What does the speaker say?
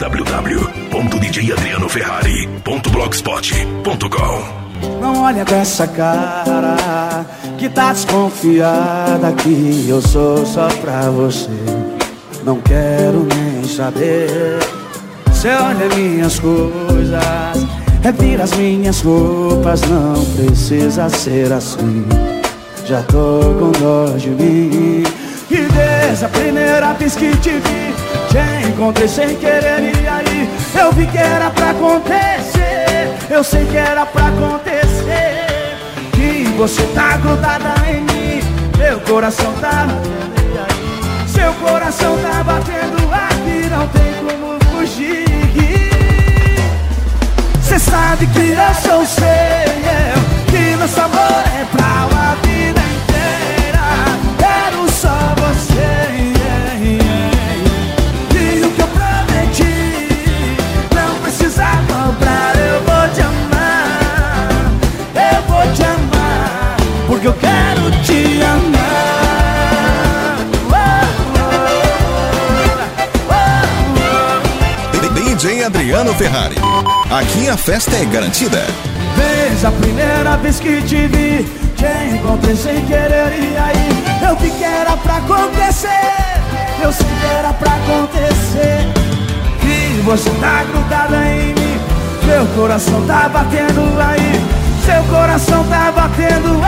www.djadrianoferrari.blogspot.com. Não olha dessa cara que tá desconfiada que eu sou só pra você. Não quero nem saber. Cê olha minhas coisas, revira as minhas roupas. Não precisa ser assim. Já tô com dó de mim. E desde a primeira vez que te vi, te encontrei sem querer e aí eu vi que era pra acontecer. Eu sei que era pra acontecer. Que você tá grudada em mim. Meu coração tá batendo e aí seu coração tá batendo aqui. Não tem como fugir. Cê sabe que eu sou seu, que nosso amor é pra uma vida inteira. Quero só você, e o que eu prometi não precisa cobrar. Eu vou te amar, porque eu quero te amar. DJ Adriano Ferrari. Aqui a festa é garantida. Desde a primeira vez que te vi, te encontrei sem querer e aí eu vi que era pra acontecer. Eu sei que era pra acontecer. Que você tá grudada em mim. Meu coração tá batendo aí. Seu coração tá batendo